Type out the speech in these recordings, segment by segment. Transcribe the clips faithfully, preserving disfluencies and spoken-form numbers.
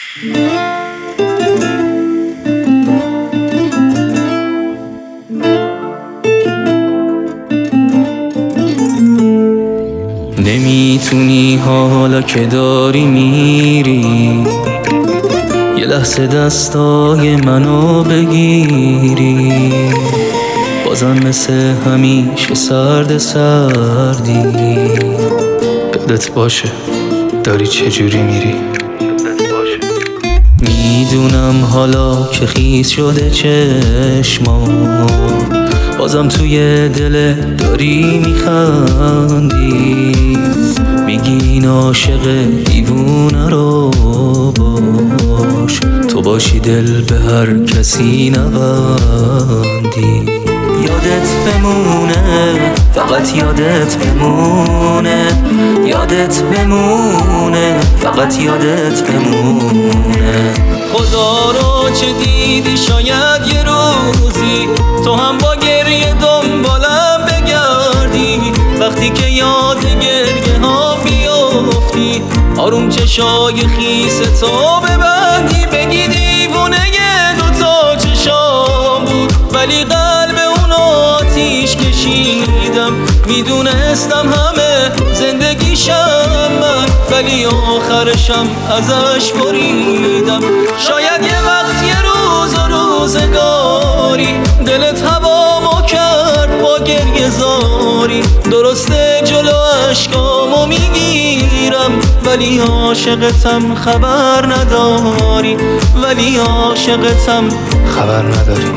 نمیتونی حالا که داری میری یه لحظه دستای منو بگیری، بازم مثل همیشه سرد سردی. یادت باشه داری چجوری میری. میدونم حالا که خیس شده چشمام، بازم توی دل داری میخندی. میگی این عاشق دیوونه رو باش، تو باشی دل به هر کسی نبندی. یادت بمونه، فقط یادت بمونه، یادت بمونه، فقط یادت بمونه. خدا رو چه دیدی شاید یه روزی تو هم با گریه دنبالم بگردی. وقتی که یاد گریه ها بیفتی، آروم چشای خیس تو ببندی. بگی دیوونه دوتا چشام بود، ولی قلب اون آتیش کشیدم. میدونستم همه زندگیشم من، ولی آخرشم ازش بریدم. شاید یه وقت یه روز و روزگاری دلت هوامو کرد با گریه زاری. درسته جلو اشکامو میگیرم، ولی عاشقتم خبر نداری، ولی عاشقتم خبر نداری.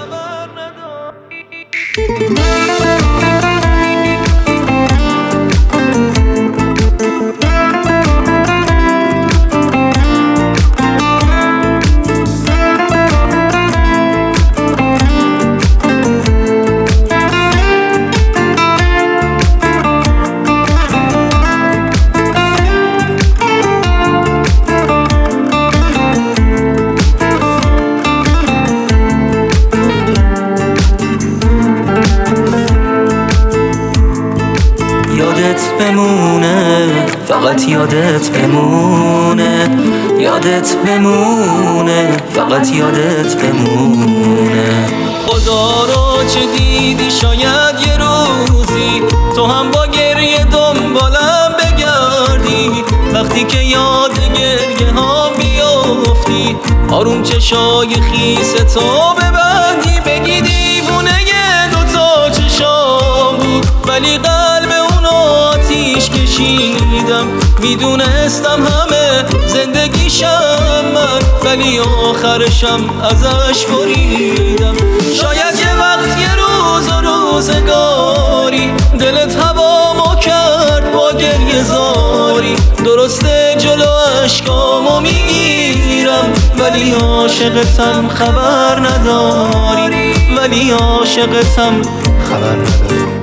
یادت بمونه، فقط یادت بمونه، یادت بمونه، فقط یادت بمونه. خدا رو چه دیدی شاید یه روزی تو هم با گریه دنبالم بگردی. وقتی که یاد گریه ها بیفتی، آروم چشای خیس تو ببندی. بگی دیوونه دوتا چشام بود، ولی قلب اون آتیش کشیدم. میدونستم همه زندگیشم من، ولی آخرشم ازش بریدم. شاید یه وقت یه روز و روزگاری دلت هوامو کرد با گریه زاری. درسته جلو اشکامو میگیرم، ولی عاشقتم خبر نداری، ولی عاشقتم خبر نداری.